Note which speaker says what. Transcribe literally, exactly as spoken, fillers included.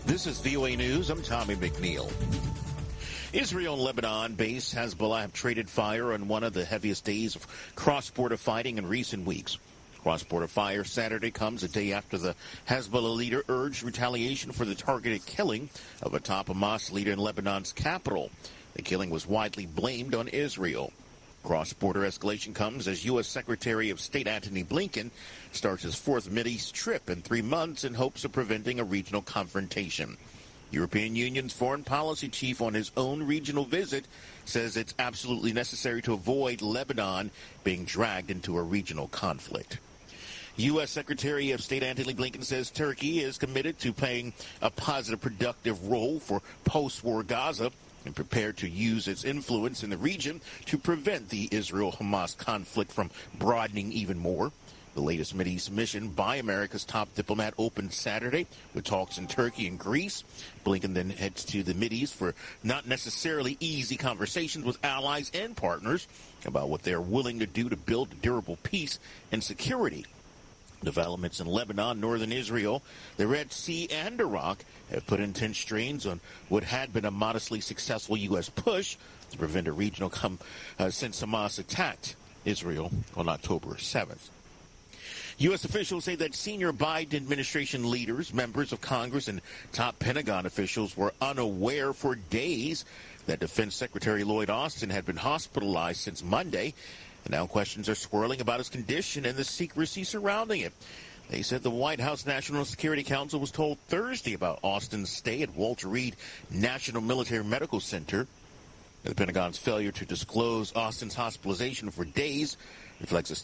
Speaker 1: This is V O A News. I'm Tommy McNeil. Israel and Lebanon base Hezbollah have traded fire on one of the heaviest days of cross-border fighting in recent weeks. Cross-border fire Saturday comes a day after the Hezbollah leader urged retaliation for the targeted killing of a top Hamas leader in Lebanon's capital. The killing was widely blamed on Israel. Cross-border escalation comes as U S. Secretary of State Antony Blinken starts his fourth Mideast trip in three months in hopes of preventing a regional confrontation. European Union's foreign policy chief on his own regional visit says it's absolutely necessary to avoid Lebanon being dragged into a regional conflict. U S. Secretary of State Antony Blinken says Turkey is committed to playing a positive, productive role for post-war Gaza and prepared to use its influence in the region to prevent the Israel-Hamas conflict from broadening even more. The latest Mideast mission by America's top diplomat opened Saturday with talks in Turkey and Greece. Blinken then heads to the Mideast for not necessarily easy conversations with allies and partners about what they're willing to do to build durable peace and security. Developments in Lebanon, northern Israel, the Red Sea, and Iraq have put intense strains on what had been a modestly successful U S push to prevent a regional come uh, since Hamas attacked Israel on October seventh. U S officials say that senior Biden administration leaders, members of Congress, and top Pentagon officials were unaware for days that Defense Secretary Lloyd Austin had been hospitalized since Monday. And now questions are swirling about his condition and the secrecy surrounding it. They said the White House National Security Council was told Thursday about Austin's stay at Walter Reed National Military Medical Center. The Pentagon's failure to disclose Austin's hospitalization for days reflects a